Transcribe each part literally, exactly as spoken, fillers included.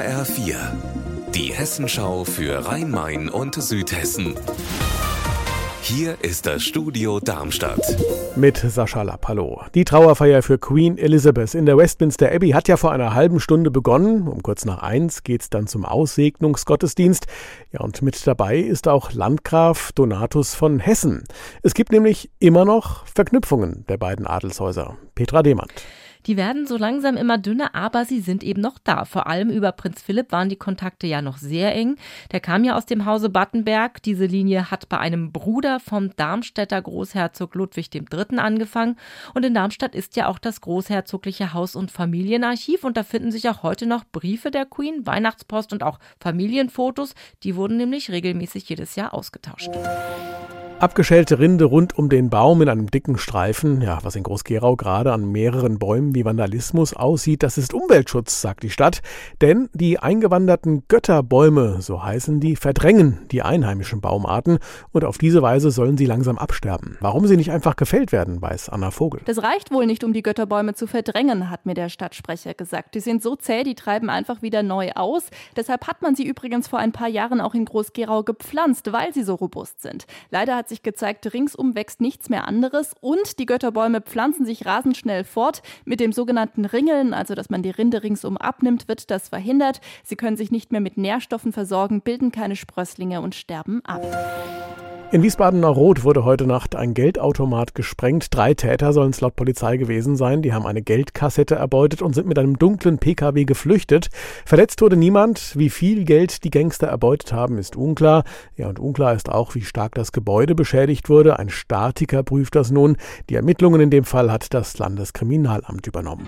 H R vier, die Hessenschau für Rhein-Main und Südhessen. Hier ist das Studio Darmstadt. Mit Sascha Lapp, hallo. Die Trauerfeier für Queen Elizabeth in der Westminster Abbey hat ja vor einer halben Stunde begonnen. Um kurz nach eins geht's dann zum Aussegnungsgottesdienst. Ja, und mit dabei ist auch Landgraf Donatus von Hessen. Es gibt nämlich immer noch Verknüpfungen der beiden Adelshäuser. Petra Demand. Die werden so langsam immer dünner, aber sie sind eben noch da. Vor allem über Prinz Philipp waren die Kontakte ja noch sehr eng. Der kam ja aus dem Hause Battenberg. Diese Linie hat bei einem Bruder vom Darmstädter Großherzog Ludwig der Dritte angefangen. Und in Darmstadt ist ja auch das großherzogliche Haus- und Familienarchiv. Und da finden sich auch heute noch Briefe der Queen, Weihnachtspost und auch Familienfotos. Die wurden nämlich regelmäßig jedes Jahr ausgetauscht. Abgeschälte Rinde rund um den Baum in einem dicken Streifen, ja, was in Groß-Gerau gerade an mehreren Bäumen wie Vandalismus aussieht, das ist Umweltschutz, sagt die Stadt. Denn die eingewanderten Götterbäume, so heißen die, verdrängen die einheimischen Baumarten und auf diese Weise sollen sie langsam absterben. Warum sie nicht einfach gefällt werden, weiß Anna Vogel. Das reicht wohl nicht, um die Götterbäume zu verdrängen, hat mir der Stadtsprecher gesagt. Die sind so zäh, die treiben einfach wieder neu aus. Deshalb hat man sie übrigens vor ein paar Jahren auch in Groß-Gerau gepflanzt, weil sie so robust sind. Leider hat sich gezeigt, ringsum wächst nichts mehr anderes und die Götterbäume pflanzen sich rasend schnell fort. Mit dem sogenannten Ringeln, also dass man die Rinde ringsum abnimmt, wird das verhindert. Sie können sich nicht mehr mit Nährstoffen versorgen, bilden keine Sprösslinge und sterben ab. In Wiesbaden-Rot wurde heute Nacht ein Geldautomat gesprengt. Drei Täter sollen es laut Polizei gewesen sein. Die haben eine Geldkassette erbeutet und sind mit einem dunklen P K W geflüchtet. Verletzt wurde niemand. Wie viel Geld die Gangster erbeutet haben, ist unklar. Ja, und unklar ist auch, wie stark das Gebäude beschädigt wurde. Ein Statiker prüft das nun. Die Ermittlungen in dem Fall hat das Landeskriminalamt übernommen.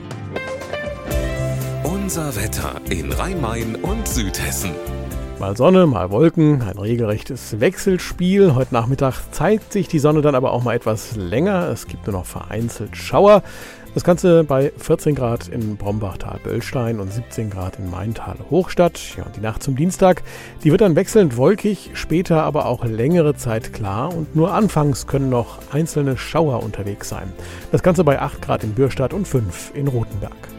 Unser Wetter in Rhein-Main und Südhessen. Mal Sonne, mal Wolken, ein regelrechtes Wechselspiel. Heute Nachmittag zeigt sich die Sonne dann aber auch mal etwas länger. Es gibt nur noch vereinzelt Schauer. Das Ganze bei vierzehn Grad in Brombachtal-Böllstein und siebzehn Grad in Maintal-Hochstadt. Ja, und die Nacht zum Dienstag, die wird dann wechselnd wolkig, später aber auch längere Zeit klar. Und nur anfangs können noch einzelne Schauer unterwegs sein. Das Ganze bei acht Grad in Bürstadt und fünf in Rothenberg.